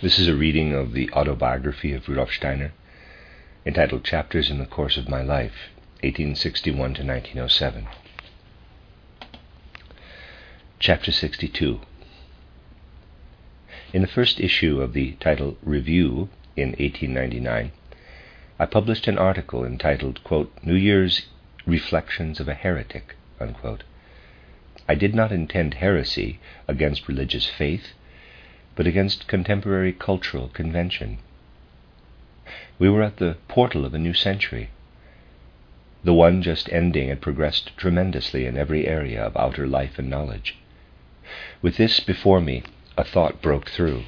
This is a reading of the autobiography of Rudolf Steiner, entitled Chapters in the Course of My Life, 1861 to 1907. Chapter 62. In the first issue of the title Review in 1899, I published an article entitled, quote, New Year's Reflections of a Heretic, unquote. I did not intend heresy against religious faith, but against contemporary cultural convention. We were at the portal of a new century. The one just ending had progressed tremendously in every area of outer life and knowledge. With this before me, a thought broke through.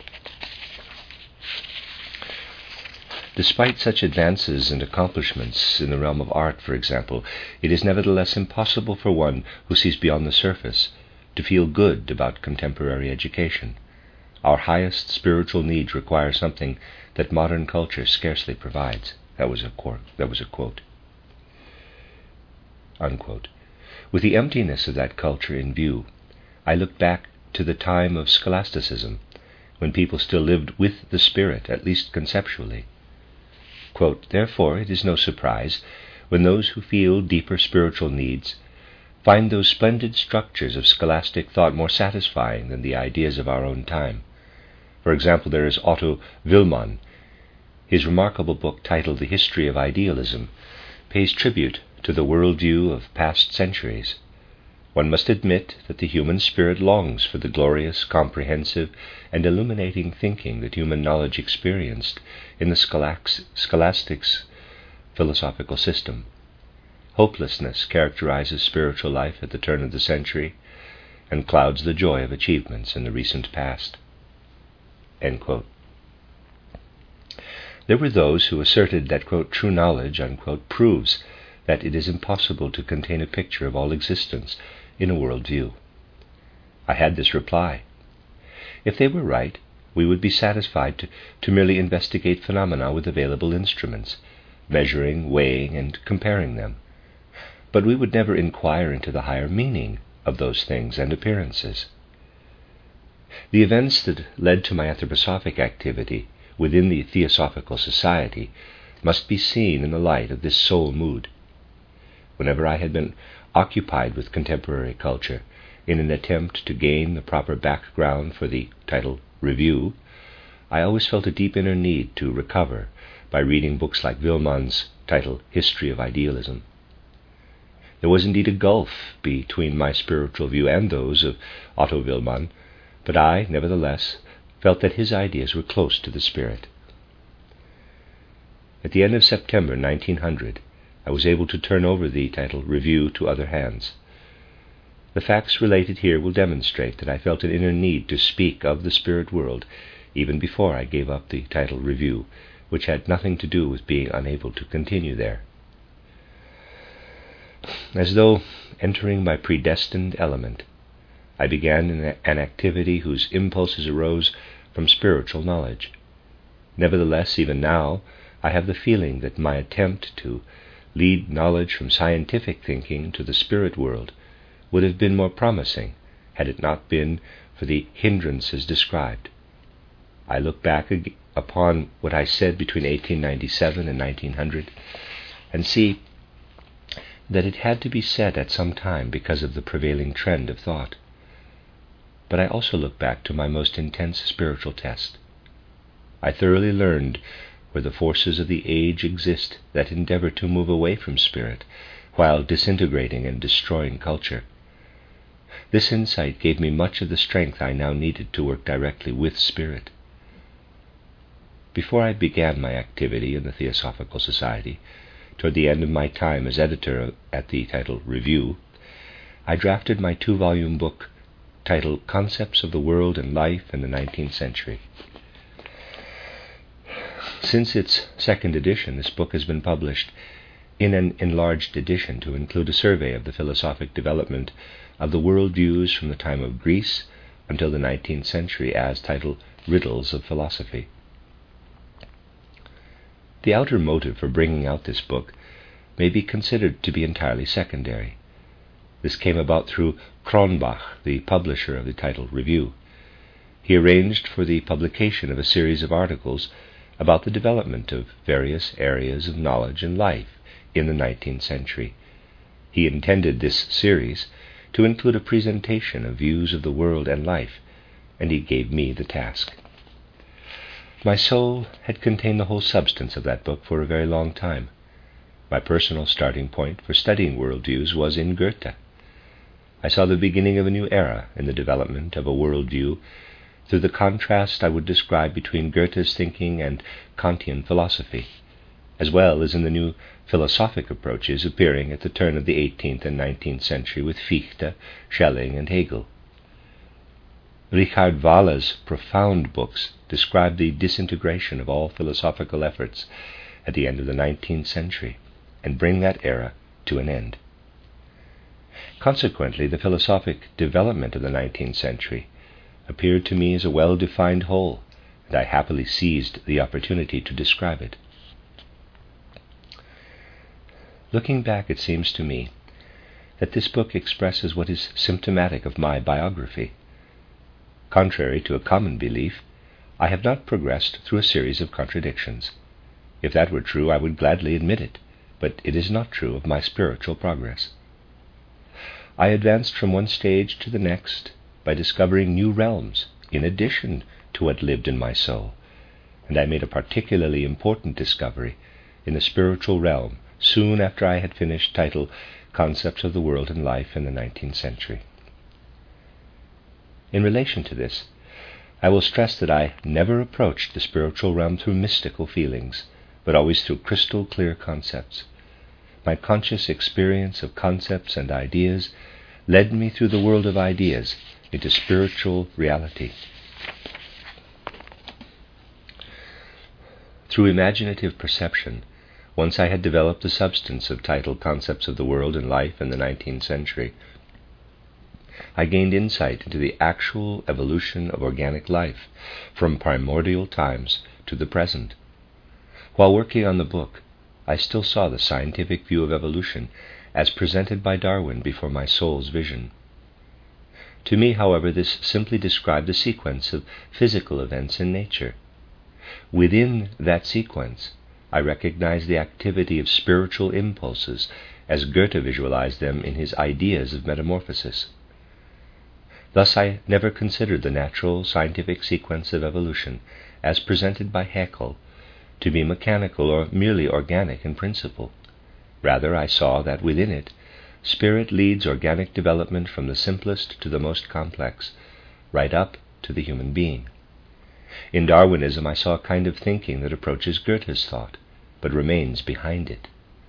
Despite such advances and accomplishments in the realm of art, for example, it is nevertheless impossible for one who sees beyond the surface to feel good about contemporary education. Our highest spiritual needs require something that modern culture scarcely provides. That was a quote. Unquote. With the emptiness of that culture in view, I look back to the time of scholasticism, when people still lived with the Spirit, at least conceptually. Quote, Therefore, it is no surprise when those who feel deeper spiritual needs find those splendid structures of scholastic thought more satisfying than the ideas of our own time. For example, there is Otto Willmann. His remarkable book titled The History of Idealism pays tribute to the worldview of past centuries. One must admit that the human spirit longs for the glorious, comprehensive, and illuminating thinking that human knowledge experienced in the scholastics philosophical system. Hopelessness characterizes spiritual life at the turn of the century and clouds the joy of achievements in the recent past. End quote. There were those who asserted that, quote, true knowledge, unquote, proves that it is impossible to contain a picture of all existence in a world view. I had this reply. If they were right, we would be satisfied to merely investigate phenomena with available instruments, measuring, weighing, and comparing them. But we would never inquire into the higher meaning of those things and appearances. The events that led to my anthroposophic activity within the Theosophical Society must be seen in the light of this sole mood. Whenever I had been occupied with contemporary culture in an attempt to gain the proper background for the title Review, I always felt a deep inner need to recover by reading books like Willmann's title History of Idealism. There was indeed a gulf between my spiritual view and those of Otto Willmann, but I, nevertheless, felt that his ideas were close to the spirit. At the end of September 1900, I was able to turn over the title Review to other hands. The facts related here will demonstrate that I felt an inner need to speak of the spirit world even before I gave up the title Review, which had nothing to do with being unable to continue there. As though entering my predestined element, I began an activity whose impulses arose from spiritual knowledge. Nevertheless, even now, I have the feeling that my attempt to lead knowledge from scientific thinking to the spirit world would have been more promising had it not been for the hindrances described. I look back upon what I said between 1897 and 1900 and see that it had to be said at some time because of the prevailing trend of thought. But I also look back to my most intense spiritual test. I thoroughly learned where the forces of the age exist that endeavor to move away from spirit while disintegrating and destroying culture. This insight gave me much of the strength I now needed to work directly with spirit. Before I began my activity in the Theosophical Society, toward the end of my time as editor at the title Review, I drafted my 2-volume book titled Concepts of the World and Life in the 19th Century. Since its second edition, this book has been published in an enlarged edition to include a survey of the philosophic development of the worldviews from the time of Greece until the 19th century as titled Riddles of Philosophy. The outer motive for bringing out this book may be considered to be entirely secondary. This came about through Cronbach, the publisher of the title Review. he arranged for the publication of a series of articles about the development of various areas of knowledge and life in the 19th century. He intended this series to include a presentation of views of the world and life, and he gave me the task. My soul had contained the whole substance of that book for a very long time. My personal starting point for studying worldviews was in Goethe. I saw the beginning of a new era in the development of a worldview through the contrast I would describe between Goethe's thinking and Kantian philosophy, as well as in the new philosophic approaches appearing at the turn of the 18th and 19th century with Fichte, Schelling, and Hegel. Richard Wahler's profound books describe the disintegration of all philosophical efforts at the end of the 19th century and bring that era to an end. Consequently, the philosophic development of the 19th century appeared to me as a well-defined whole, and I happily seized the opportunity to describe it. Looking back, it seems to me that this book expresses what is symptomatic of my biography. Contrary to a common belief, I have not progressed through a series of contradictions. If that were true, I would gladly admit it, but it is not true of my spiritual progress. I advanced from one stage to the next by discovering new realms in addition to what lived in my soul, and I made a particularly important discovery in the spiritual realm soon after I had finished title Concepts of the World and Life in the 19th Century. In relation to this, I will stress that I never approached the spiritual realm through mystical feelings, but always through crystal clear concepts. My conscious experience of concepts and ideas led me through the world of ideas into spiritual reality. Through imaginative perception, once I had developed the substance of title Concepts of the World and Life in the 19th Century, I gained insight into the actual evolution of organic life from primordial times to the present. While working on the book, I still saw the scientific view of evolution as presented by Darwin before my soul's vision. To me, however, this simply described the sequence of physical events in nature. Within that sequence, I recognized the activity of spiritual impulses as Goethe visualized them in his Ideas of Metamorphosis. Thus I never considered the natural scientific sequence of evolution, as presented by Haeckel, to be mechanical or merely organic in principle. Rather, I saw that within it, spirit leads organic development from the simplest to the most complex, right up to the human being. In Darwinism, I saw a kind of thinking that approaches Goethe's thought, but remains behind it.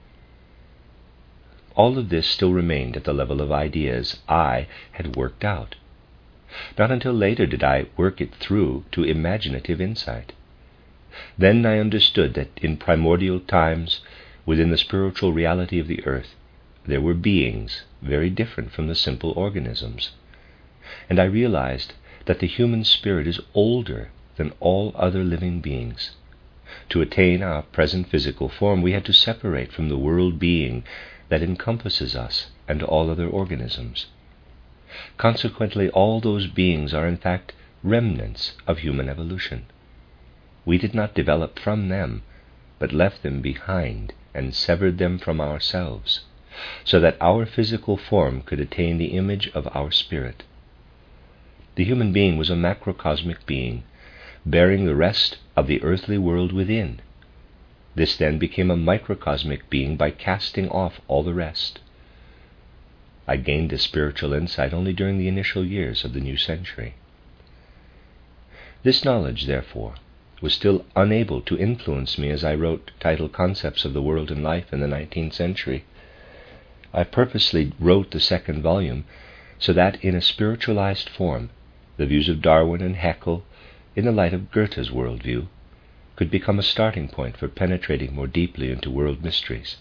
All of this still remained at the level of ideas I had worked out. Not until later did I work it through to imaginative insight. Then I understood that in primordial times, within the spiritual reality of the earth, there were beings very different from the simple organisms. And I realized that the human spirit is older than all other living beings. To attain our present physical form, we had to separate from the world being that encompasses us and all other organisms. Consequently, all those beings are in fact remnants of human evolution. We did not develop from them, but left them behind and severed them from ourselves, so that our physical form could attain the image of our spirit. The human being was a macrocosmic being, bearing the rest of the earthly world within. This then became a microcosmic being by casting off all the rest. I gained this spiritual insight only during the initial years of the new century. This knowledge, therefore, was still unable to influence me as I wrote title Concepts of the World and Life in the 19th Century. I purposely wrote the second volume so that in a spiritualized form, the views of Darwin and Haeckel, in the light of Goethe's worldview, could become a starting point for penetrating more deeply into world mysteries.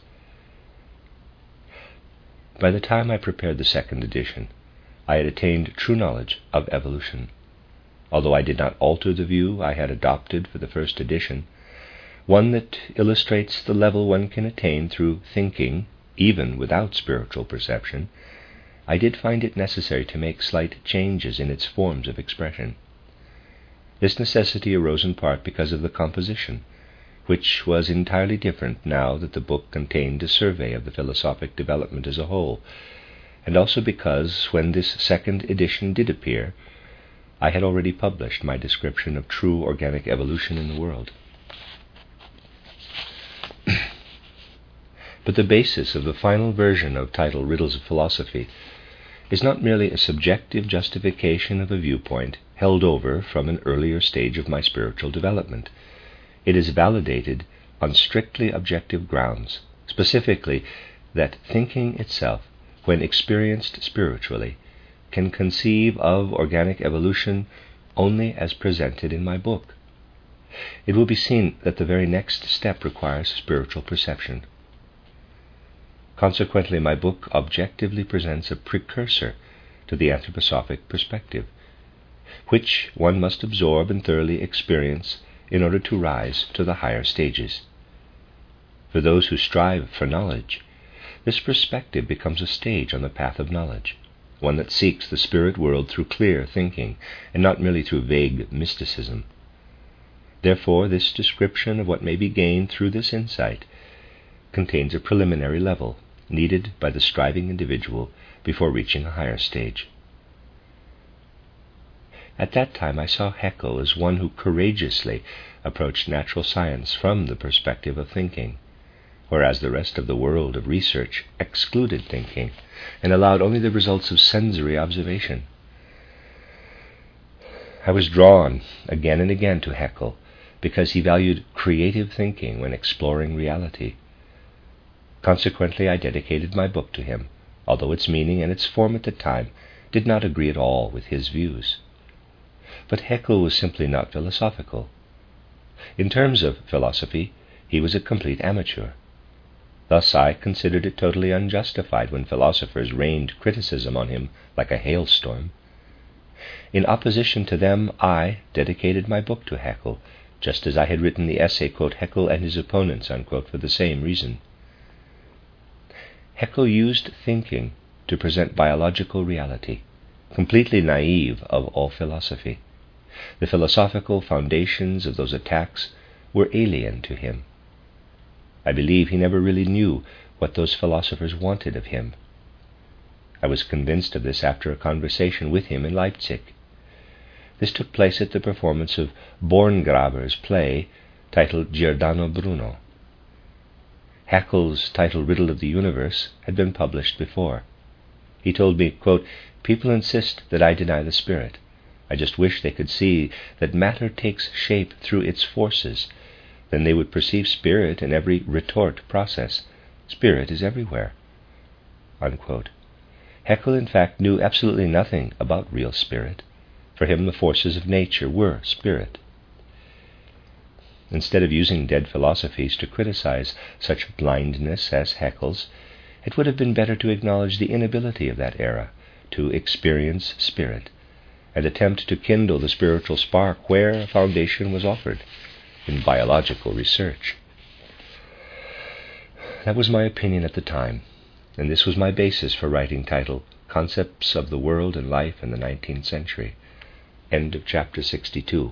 By the time I prepared the second edition, I had attained true knowledge of evolution. Although I did not alter the view I had adopted for the first edition, one that illustrates the level one can attain through thinking, even without spiritual perception, I did find it necessary to make slight changes in its forms of expression. This necessity arose in part because of the composition, which was entirely different now that the book contained a survey of the philosophic development as a whole, and also because, when this second edition did appear, I had already published my description of true organic evolution in the world. But the basis of the final version of titled Riddles of Philosophy is not merely a subjective justification of a viewpoint held over from an earlier stage of my spiritual development. It is validated on strictly objective grounds, specifically that thinking itself, when experienced spiritually, can conceive of organic evolution only as presented in my book. It will be seen that the very next step requires spiritual perception. Consequently, my book objectively presents a precursor to the anthroposophic perspective, which one must absorb and thoroughly experience in order to rise to the higher stages. For those who strive for knowledge, this perspective becomes a stage on the path of knowledge, one that seeks the spirit world through clear thinking and not merely through vague mysticism. Therefore, this description of what may be gained through this insight contains a preliminary level needed by the striving individual before reaching a higher stage. At that time I saw Haeckel as one who courageously approached natural science from the perspective of thinking, whereas the rest of the world of research excluded thinking and allowed only the results of sensory observation. I was drawn again and again to Haeckel because he valued creative thinking when exploring reality. Consequently, I dedicated my book to him, although its meaning and its form at the time did not agree at all with his views. But Haeckel was simply not philosophical. In terms of philosophy, he was a complete amateur. Thus I considered it totally unjustified when philosophers rained criticism on him like a hailstorm. In opposition to them, I dedicated my book to Haeckel, just as I had written the essay, quote, Haeckel and His Opponents, unquote, for the same reason. Haeckel used thinking to present biological reality, completely naive of all philosophy. The philosophical foundations of those attacks were alien to him. I believe he never really knew what those philosophers wanted of him. I was convinced of this after a conversation with him in Leipzig. This took place at the performance of Borngraber's play titled Giordano Bruno. Haeckel's titled Riddle of the Universe had been published before. He told me, quote, people insist that I deny the spirit. I just wish they could see that matter takes shape through its forces. Then they would perceive spirit in every retort process. Spirit is everywhere. Unquote. Haeckel, in fact, knew absolutely nothing about real spirit. For him, the forces of nature were spirit. Instead of using dead philosophies to criticize such blindness as Haeckel's, it would have been better to acknowledge the inability of that era to experience spirit, and attempt to kindle the spiritual spark where a foundation was offered, in biological research. That was my opinion at the time, and this was my basis for writing titled Concepts of the World and Life in the 19th Century. End of chapter 62.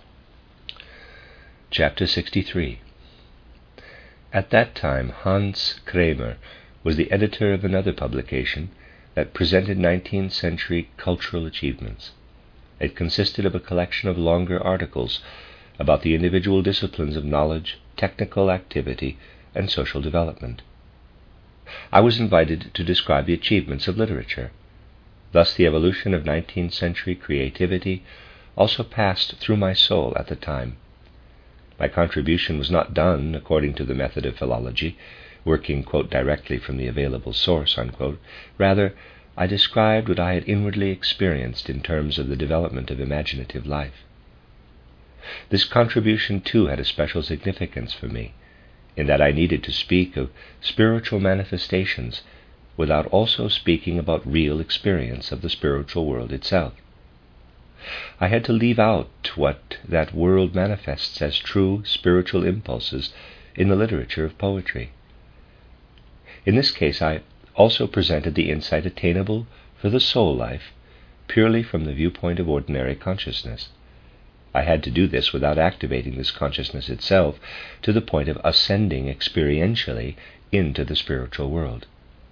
Chapter 63. At that time, Hans Kramer was the editor of another publication that presented 19th century cultural achievements. It consisted of a collection of longer articles about the individual disciplines of knowledge, technical activity, and social development. I was invited to describe the achievements of literature. Thus the evolution of 19th century creativity also passed through my soul at the time. My contribution was not done according to the method of philology, working, quote, directly from the available source, unquote. Rather, I described what I had inwardly experienced in terms of the development of imaginative life. This contribution, too, had a special significance for me, in that I needed to speak of spiritual manifestations without also speaking about real experience of the spiritual world itself. I had to leave out what that world manifests as true spiritual impulses in the literature of poetry. In this case, I also presented the insight attainable for the soul life purely from the viewpoint of ordinary consciousness. I had to do this without activating this consciousness itself to the point of ascending experientially into the spiritual world.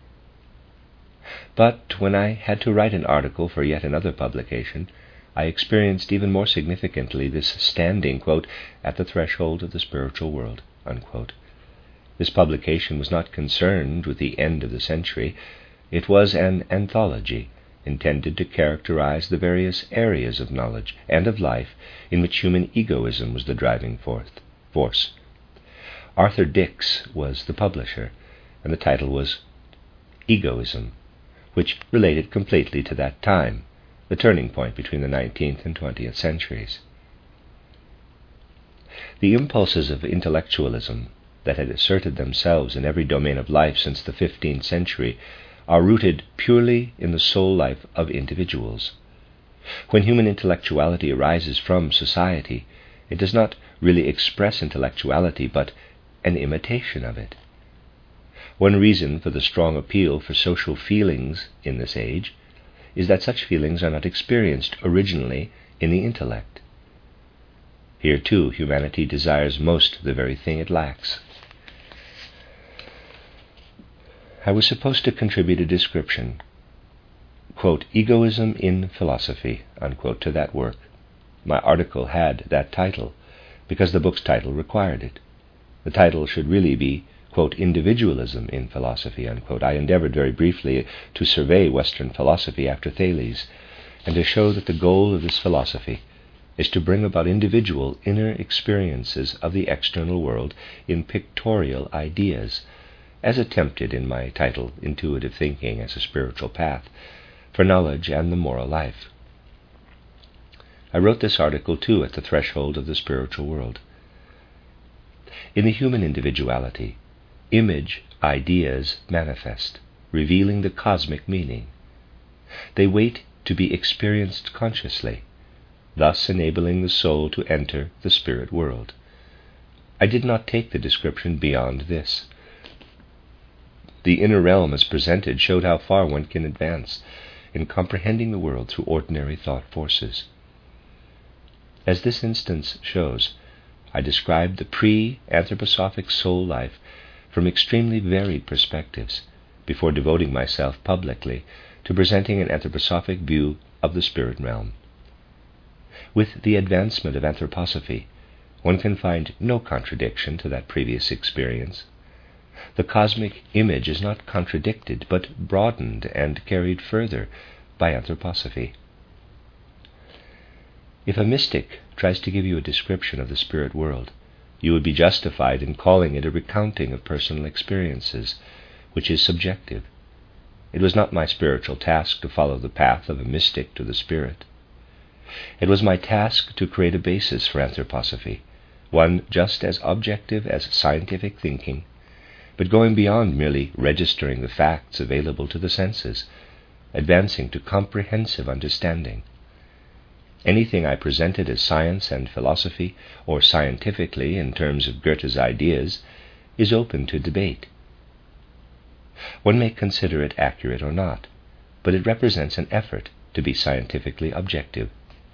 But when I had to write an article for yet another publication, I experienced even more significantly this standing, quote, at the threshold of the spiritual world, unquote. This publication was not concerned with the end of the century. It was an anthology intended to characterize the various areas of knowledge and of life in which human egoism was the driving force. Arthur Dix was the publisher, and the title was Egoism, which related completely to that time, the turning point between the 19th and 20th centuries. The impulses of intellectualism that had asserted themselves in every domain of life since the 15th century are rooted purely in the soul life of individuals. When human intellectuality arises from society, it does not really express intellectuality, but an imitation of it. One reason for the strong appeal for social feelings in this age is that such feelings are not experienced originally in the intellect. Here, too, humanity desires most the very thing it lacks. I was supposed to contribute a description, quote, Egoism in Philosophy, unquote, to that work. My article had that title because the book's title required it. The title should really be, quote, Individualism in Philosophy, unquote. I endeavored very briefly to survey Western philosophy after Thales and to show that the goal of this philosophy is to bring about individual inner experiences of the external world in pictorial ideas, as attempted in my title, Intuitive Thinking as a Spiritual Path for Knowledge and the Moral Life. I wrote this article, too, at the threshold of the spiritual world. In the human individuality, image ideas manifest, revealing the cosmic meaning. They wait to be experienced consciously, thus enabling the soul to enter the spirit world. I did not take the description beyond this. The inner realm as presented showed how far one can advance in comprehending the world through ordinary thought forces. As this instance shows, I described the pre-anthroposophic soul life from extremely varied perspectives before devoting myself publicly to presenting an anthroposophic view of the spirit realm. With the advancement of anthroposophy, one can find no contradiction to that previous experience. The cosmic image is not contradicted, but broadened and carried further by anthroposophy. If a mystic tries to give you a description of the spirit world, you would be justified in calling it a recounting of personal experiences, which is subjective. It was not my spiritual task to follow the path of a mystic to the spirit. It was my task to create a basis for anthroposophy, one just as objective as scientific thinking, but going beyond merely registering the facts available to the senses, advancing to comprehensive understanding. Anything I presented as science and philosophy, or scientifically in terms of Goethe's ideas, is open to debate. One may consider it accurate or not, but it represents an effort to be scientifically objective.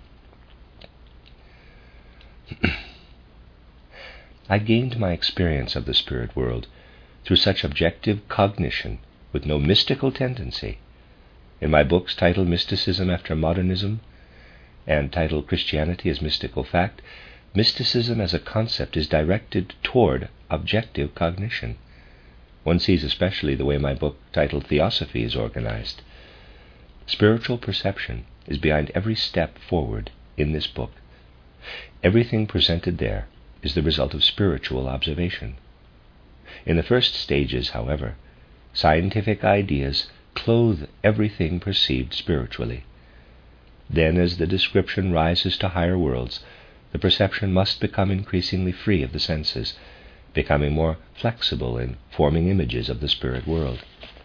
I gained my experience of the spirit world through such objective cognition with no mystical tendency. In my books titled Mysticism After Modernism and titled Christianity as Mystical Fact, mysticism as a concept is directed toward objective cognition. One sees especially the way my book titled Theosophy is organized. Spiritual perception is behind every step forward in this book. Everything presented there is the result of spiritual observation. In the first stages, however, scientific ideas clothe everything perceived spiritually. Then, as the description rises to higher worlds, the perception must become increasingly free of the senses, becoming more flexible in forming images of the spirit world.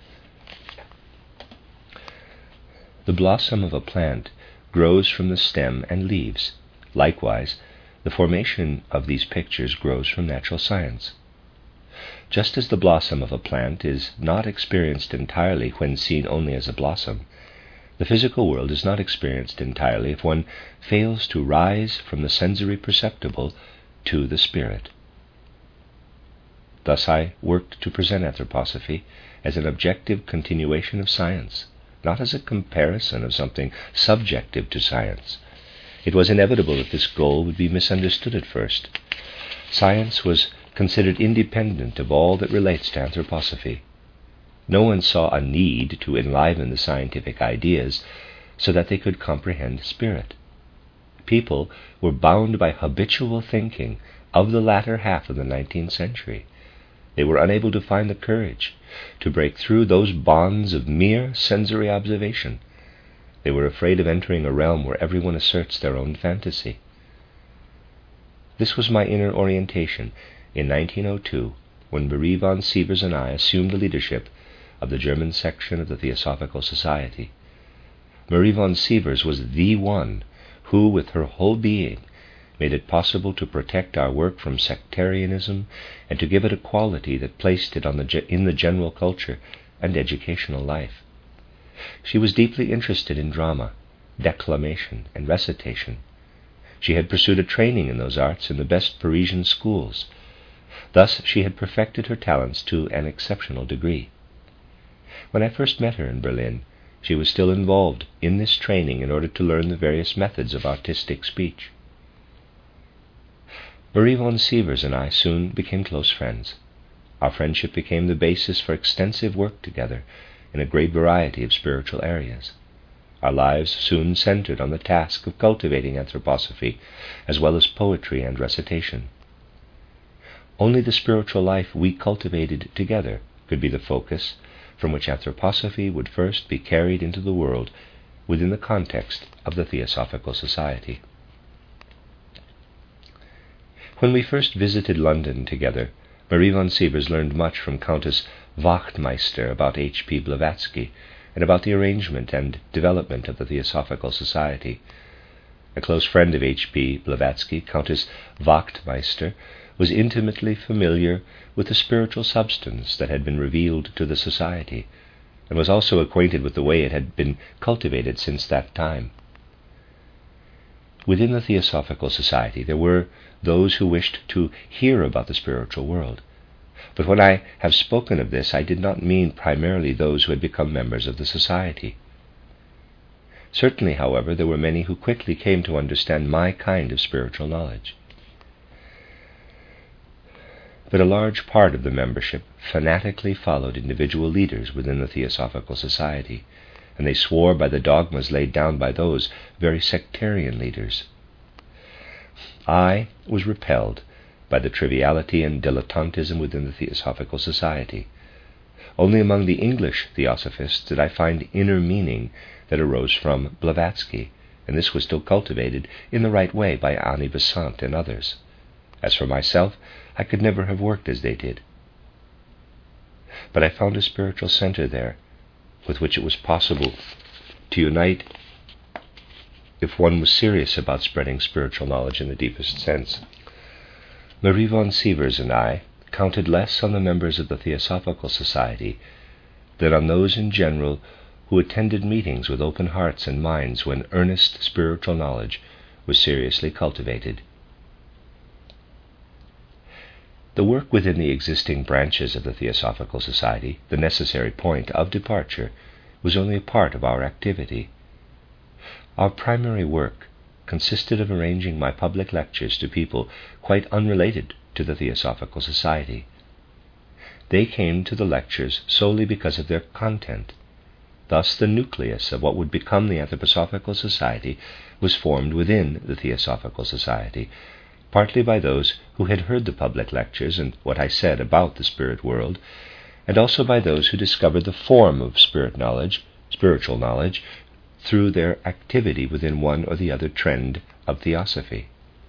The blossom of a plant grows from the stem and leaves. Likewise, the formation of these pictures grows from natural science. Just as the blossom of a plant is not experienced entirely when seen only as a blossom, The physical world is not experienced entirely if one fails to rise from the sensory perceptible to the spirit. Thus I worked to present anthroposophy as an objective continuation of science, not as a comparison of something subjective to science. It was inevitable that this goal would be misunderstood at first. Science was considered independent of all that relates to anthroposophy. No one saw a need to enliven the scientific ideas so that they could comprehend spirit. People were bound by habitual thinking of the latter half of the 19th century. They were unable to find the courage to break through those bonds of mere sensory observation. They were afraid of entering a realm where everyone asserts their own fantasy. This was my inner orientation in 1902, when Marie von Sievers and I assumed the leadership of the German section of the Theosophical Society. Marie von Sievers was the one who, with her whole being, made it possible to protect our work from sectarianism and to give it a quality that placed it in the general culture and educational life. She was deeply interested in drama, declamation, and recitation. She had pursued a training in those arts in the best Parisian schools. Thus she had perfected her talents to an exceptional degree. When I first met her in Berlin, she was still involved in this training in order to learn the various methods of artistic speech. Marie von Sievers and I soon became close friends. Our friendship became the basis for extensive work together in a great variety of spiritual areas. Our lives soon centered on the task of cultivating anthroposophy, as well as poetry and recitation. Only the spiritual life we cultivated together could be the focus from which anthroposophy would first be carried into the world within the context of the Theosophical Society. When we first visited London together, Marie von Sievers learned much from Countess Wachtmeister about H.P. Blavatsky and about the arrangement and development of the Theosophical Society. A close friend of H.P. Blavatsky, Countess Wachtmeister, was intimately familiar with the spiritual substance that had been revealed to the Society, and was also acquainted with the way it had been cultivated since that time. Within the Theosophical Society there were those who wished to hear about the spiritual world. But when I have spoken of this, I did not mean primarily those who had become members of the Society. Certainly, however, there were many who quickly came to understand my kind of spiritual knowledge. But a large part of the membership fanatically followed individual leaders within the Theosophical Society, and they swore by the dogmas laid down by those very sectarian leaders. I was repelled by the triviality and dilettantism within the Theosophical Society. Only among the English Theosophists did I find inner meaning that arose from Blavatsky, and this was still cultivated in the right way by Annie Besant and others. As for myself, I could never have worked as they did. But I found a spiritual center there with which it was possible to unite if one was serious about spreading spiritual knowledge in the deepest sense. Marie von Sievers and I counted less on the members of the Theosophical Society than on those in general who attended meetings with open hearts and minds when earnest spiritual knowledge was seriously cultivated. The work within the existing branches of the Theosophical Society, the necessary point of departure, was only a part of our activity. Our primary work consisted of arranging my public lectures to people quite unrelated to the Theosophical Society. They came to the lectures solely because of their content. Thus the nucleus of what would become the Anthroposophical Society was formed within the Theosophical Society, partly by those who had heard the public lectures and what I said about the spirit world, and also by those who discovered the form of spiritual knowledge, through their activity within one or the other trend of theosophy.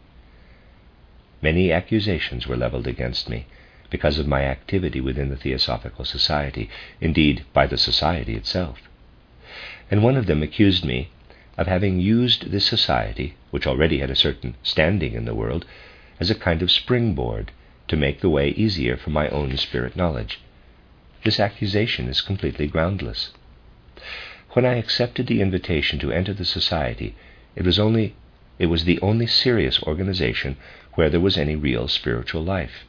Many accusations were leveled against me because of my activity within the Theosophical Society, indeed by the Society itself. And one of them accused me of having used this society, which already had a certain standing in the world, as a kind of springboard to make the way easier for my own spirit knowledge. This accusation is completely groundless. When I accepted the invitation to enter the society, it was the only serious organization where there was any real spiritual life.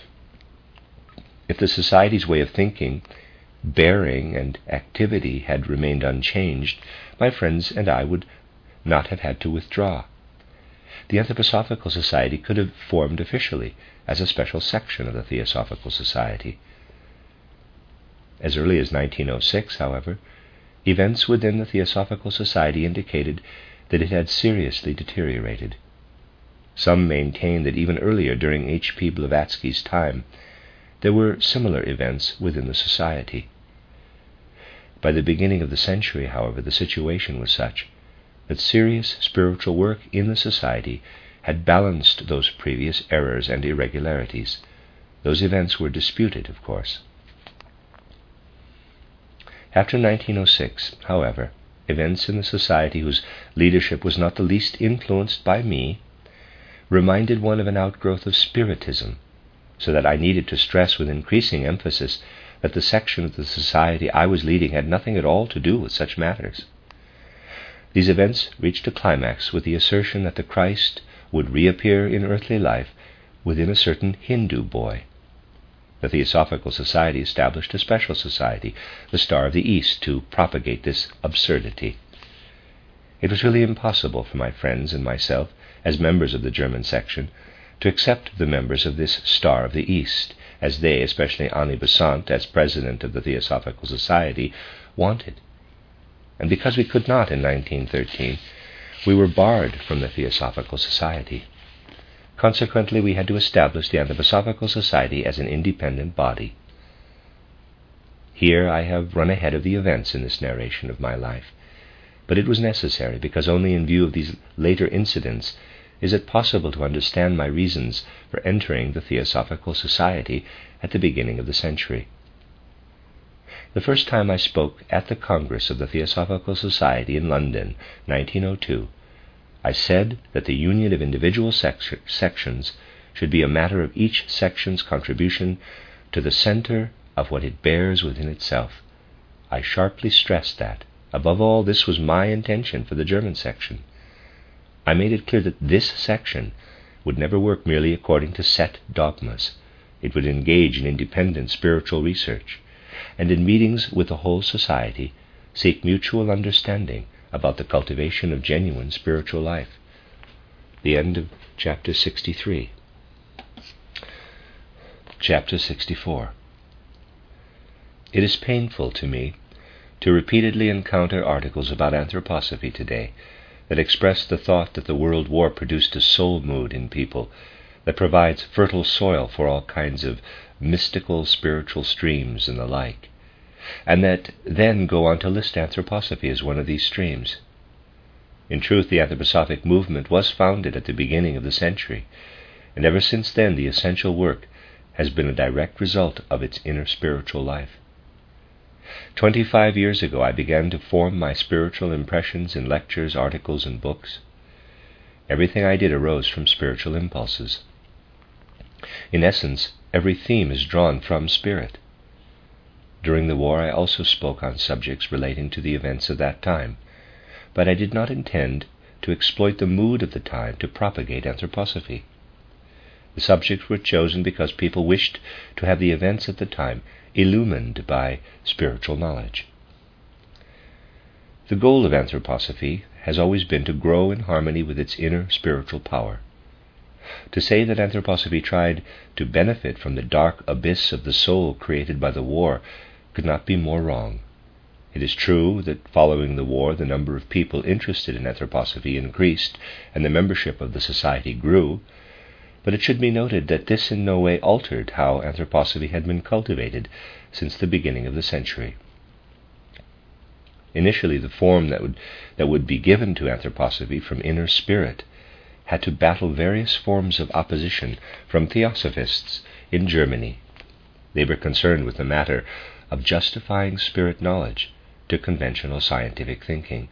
If the society's way of thinking, bearing, and activity had remained unchanged, my friends and I would not have had to withdraw. The Anthroposophical Society could have formed officially as a special section of the Theosophical Society. As early as 1906, however, events within the Theosophical Society indicated that it had seriously deteriorated. Some maintain that even earlier, during H.P. Blavatsky's time, there were similar events within the society. By the beginning of the century, however, the situation was such that serious spiritual work in the society had balanced those previous errors and irregularities. Those events were disputed, of course. After 1906, however, events in the society whose leadership was not the least influenced by me reminded one of an outgrowth of Spiritism, so that I needed to stress with increasing emphasis that the section of the society I was leading had nothing at all to do with such matters. These events reached a climax with the assertion that the Christ would reappear in earthly life within a certain Hindu boy. The Theosophical Society established a special society, the Star of the East, to propagate this absurdity. It was really impossible for my friends and myself, as members of the German section, to accept the members of this Star of the East, as they, especially Annie Besant, as president of the Theosophical Society, wanted. And because we could not in 1913, we were barred from the Theosophical Society. Consequently, we had to establish the Anthroposophical Society as an independent body. Here I have run ahead of the events in this narration of my life, but it was necessary because only in view of these later incidents is it possible to understand my reasons for entering the Theosophical Society at the beginning of the century. The first time I spoke at the Congress of the Theosophical Society in London, 1902, I said that the union of individual sections should be a matter of each section's contribution to the center of what it bears within itself. I sharply stressed that, above all, this was my intention for the German section. I made it clear that this section would never work merely according to set dogmas. It would engage in independent spiritual research, and in meetings with the whole society, seek mutual understanding about the cultivation of genuine spiritual life. The end of Chapter 63. Chapter 64. It is painful to me to repeatedly encounter articles about anthroposophy today that express the thought that the World War produced a soul mood in people that provides fertile soil for all kinds of mystical spiritual streams and the like, and that then go on to list anthroposophy as one of these streams. In truth, the anthroposophic movement was founded at the beginning of the century, and ever since then the essential work has been a direct result of its inner spiritual life. 25 years ago I began to form my spiritual impressions in lectures, articles, and books. Everything I did arose from spiritual impulses. In essence, every theme is drawn from spirit. During the war I also spoke on subjects relating to the events of that time, but I did not intend to exploit the mood of the time to propagate anthroposophy. The subjects were chosen because people wished to have the events at the time illumined by spiritual knowledge. The goal of anthroposophy has always been to grow in harmony with its inner spiritual power. To say that anthroposophy tried to benefit from the dark abyss of the soul created by the war could not be more wrong. It is true that following the war the number of people interested in anthroposophy increased and the membership of the society grew, but it should be noted that this in no way altered how anthroposophy had been cultivated since the beginning of the century. Initially, the form that would be given to anthroposophy from inner spirit had to battle various forms of opposition from theosophists in Germany. They were concerned with the matter of justifying spirit knowledge to conventional scientific thinking.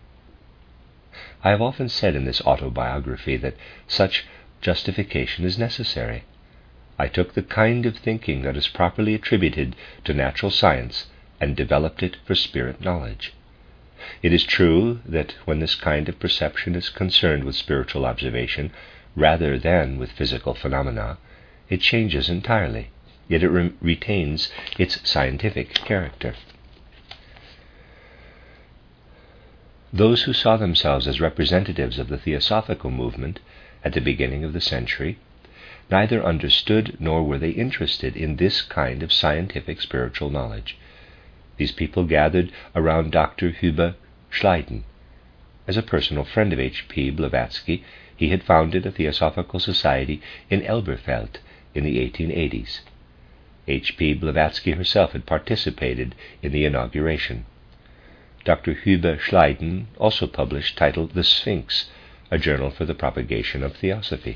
I have often said in this autobiography that such justification is necessary. I took the kind of thinking that is properly attributed to natural science and developed it for spirit knowledge. It is true that when this kind of perception is concerned with spiritual observation rather than with physical phenomena, it changes entirely, yet it retains its scientific character. Those who saw themselves as representatives of the Theosophical movement at the beginning of the century neither understood nor were they interested in this kind of scientific spiritual knowledge. These people gathered around Dr. Huber Schleiden. As a personal friend of H.P. Blavatsky, he had founded a Theosophical Society in Elberfeld in the 1880s. H.P. Blavatsky herself had participated in the inauguration. Dr. Huber Schleiden also published titled The Sphinx, a journal for the propagation of theosophy.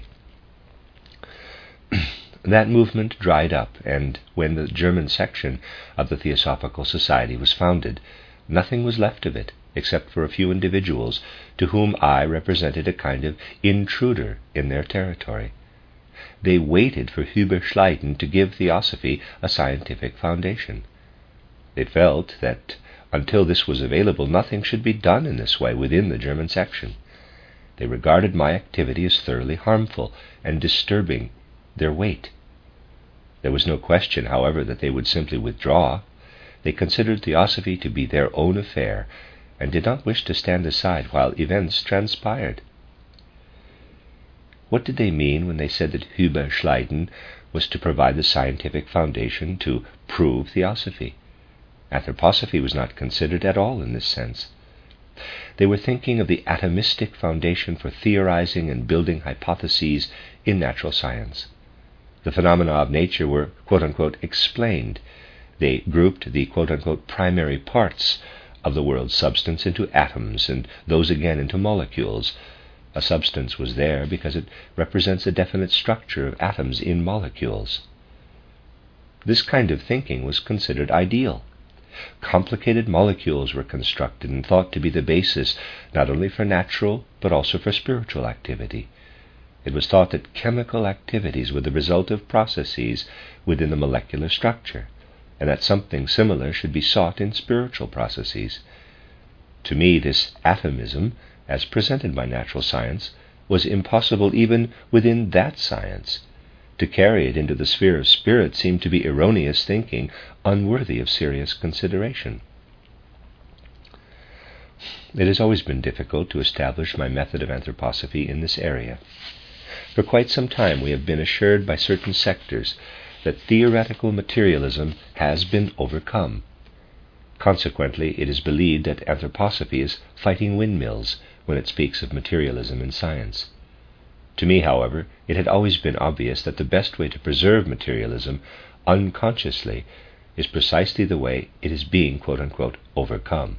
That movement dried up, and when the German section of the Theosophical Society was founded, nothing was left of it except for a few individuals to whom I represented a kind of intruder in their territory. They waited for Huber Schleiden to give theosophy a scientific foundation. They felt that until this was available, nothing should be done in this way within the German section. They regarded my activity as thoroughly harmful and disturbing their weight. There was no question, however, that they would simply withdraw. They considered theosophy to be their own affair and did not wish to stand aside while events transpired. What did they mean when they said that Huber Schleiden was to provide the scientific foundation to prove theosophy? Anthroposophy was not considered at all in this sense. They were thinking of the atomistic foundation for theorizing and building hypotheses in natural science. The phenomena of nature were, quote-unquote, explained. They grouped the, quote-unquote, primary parts of the world's substance into atoms, and those again into molecules. A substance was there because it represents a definite structure of atoms in molecules. This kind of thinking was considered ideal. Complicated molecules were constructed and thought to be the basis not only for natural but also for spiritual activity. It was thought that chemical activities were the result of processes within the molecular structure, and that something similar should be sought in spiritual processes. To me, this atomism, as presented by natural science, was impossible even within that science. To carry it into the sphere of spirit seemed to be erroneous thinking, unworthy of serious consideration. It has always been difficult to establish my method of anthroposophy in this area. For quite some time we have been assured by certain sectors that theoretical materialism has been overcome. Consequently, it is believed that anthroposophy is fighting windmills when it speaks of materialism in science. To me, however, it had always been obvious that the best way to preserve materialism unconsciously is precisely the way it is being, quote-unquote, overcome.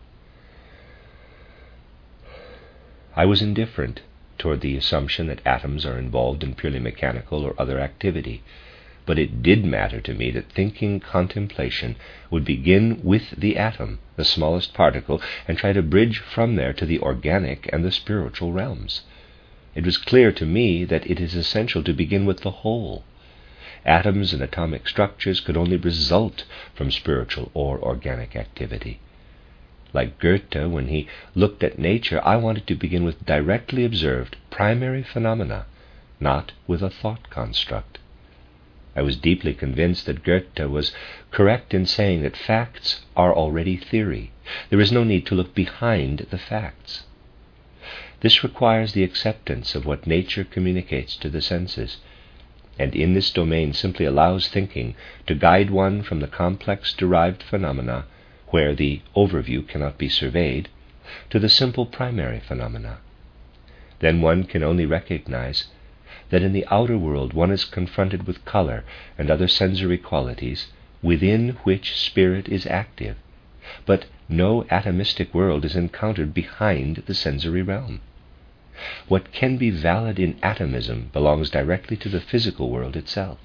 I was indifferent toward the assumption that atoms are involved in purely mechanical or other activity, but it did matter to me that thinking contemplation would begin with the atom, the smallest particle, and try to bridge from there to the organic and the spiritual realms. It was clear to me that it is essential to begin with the whole. Atoms and atomic structures could only result from spiritual or organic activity. Like Goethe, when he looked at nature, I wanted to begin with directly observed primary phenomena, not with a thought construct. I was deeply convinced that Goethe was correct in saying that facts are already theory. There is no need to look behind the facts. This requires the acceptance of what nature communicates to the senses, and in this domain simply allows thinking to guide one from the complex derived phenomena, where the overview cannot be surveyed, to the simple primary phenomena. Then one can only recognize that in the outer world one is confronted with color and other sensory qualities within which spirit is active, but no atomistic world is encountered behind the sensory realm. What can be valid in atomism belongs directly to the physical world itself.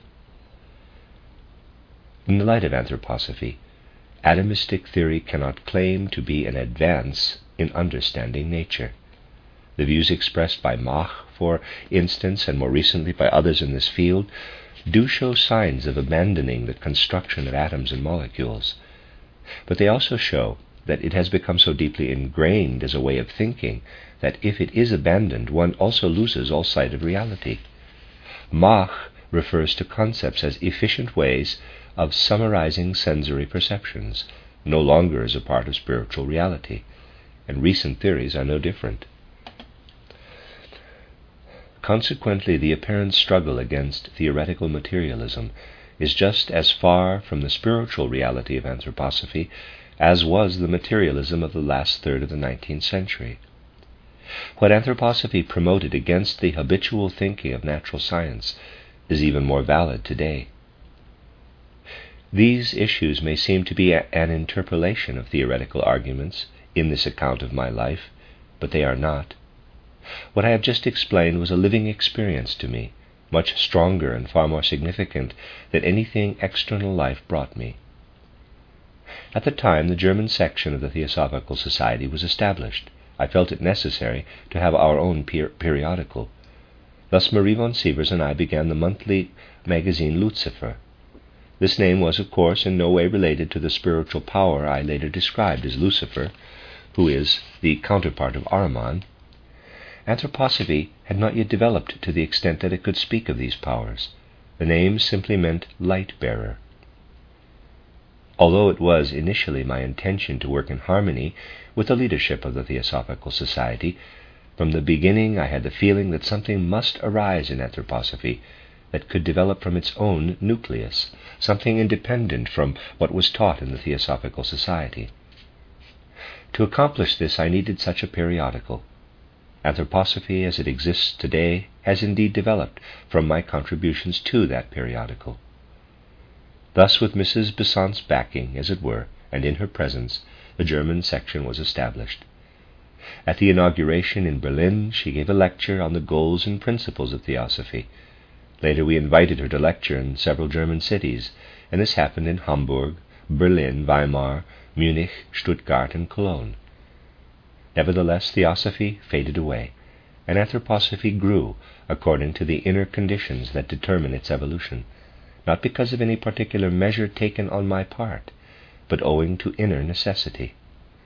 In the light of anthroposophy, atomistic theory cannot claim to be an advance in understanding nature. The views expressed by Mach, for instance, and more recently by others in this field, do show signs of abandoning the construction of atoms and molecules. But they also show that it has become so deeply ingrained as a way of thinking that if it is abandoned, one also loses all sight of reality. Mach refers to concepts as efficient ways of summarizing sensory perceptions, no longer as a part of spiritual reality, and recent theories are no different. Consequently, the apparent struggle against theoretical materialism is just as far from the spiritual reality of anthroposophy as was the materialism of the last third of the 19th century. What anthroposophy promoted against the habitual thinking of natural science is even more valid today. These issues may seem to be an interpolation of theoretical arguments in this account of my life, but they are not. What I have just explained was a living experience to me, much stronger and far more significant than anything external life brought me. At the time, the German section of the Theosophical Society was established. I felt it necessary to have our own periodical. Thus Marie von Sievers and I began the monthly magazine Lucifer. This name was, of course, in no way related to the spiritual power I later described as Lucifer, who is the counterpart of Ahriman. Anthroposophy had not yet developed to the extent that it could speak of these powers. The name simply meant light-bearer. Although it was initially my intention to work in harmony with the leadership of the Theosophical Society, from the beginning I had the feeling that something must arise in anthroposophy that could develop from its own nucleus, something independent from what was taught in the Theosophical Society. To accomplish this, I needed such a periodical. Anthroposophy as it exists today has indeed developed from my contributions to that periodical. Thus, with Mrs. Besant's backing, as it were, and in her presence, the German section was established. At the inauguration in Berlin, she gave a lecture on the goals and principles of Theosophy. Later we invited her to lecture in several German cities, and this happened in Hamburg, Berlin, Weimar, Munich, Stuttgart, and Cologne. Nevertheless, Theosophy faded away, and anthroposophy grew according to the inner conditions that determine its evolution, not because of any particular measure taken on my part, but owing to inner necessity.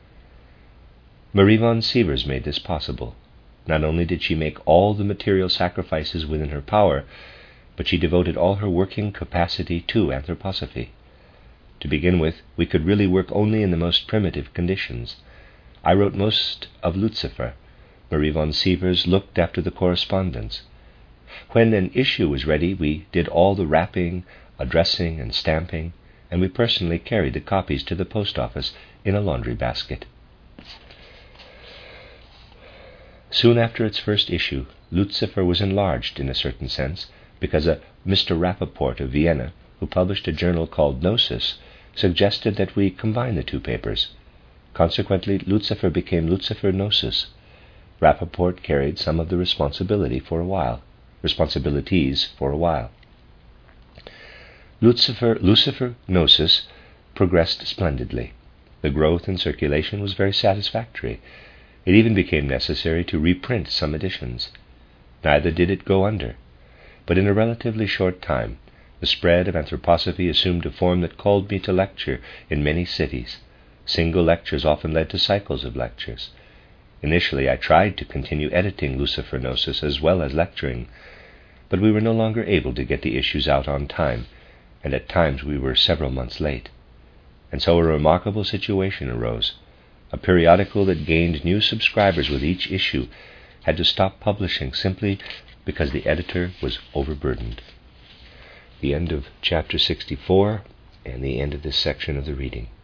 Marie von Sievers made this possible. Not only did she make all the material sacrifices within her power, but she devoted all her working capacity to anthroposophy. To begin with, we could really work only in the most primitive conditions. I wrote most of Lucifer. Marie von Sievers looked after the correspondence. When an issue was ready, we did all the wrapping, addressing, and stamping, and we personally carried the copies to the post office in a laundry basket. Soon after its first issue, Lucifer was enlarged in a certain sense, because a Mr. Rappaport of Vienna, who published a journal called Gnosis, suggested that we combine the two papers. Consequently, Lucifer became Lucifer Gnosis. Rappaport carried some of the responsibilities for a while. Lucifer Gnosis progressed splendidly. The growth and circulation was very satisfactory. It even became necessary to reprint some editions. Neither did it go under. But in a relatively short time, the spread of anthroposophy assumed a form that called me to lecture in many cities. Single lectures often led to cycles of lectures. Initially, I tried to continue editing Lucifer Gnosis as well as lecturing, but we were no longer able to get the issues out on time, and at times we were several months late. And so a remarkable situation arose. A periodical that gained new subscribers with each issue had to stop publishing simply because the editor was overburdened. The end of chapter 64 and the end of this section of the reading.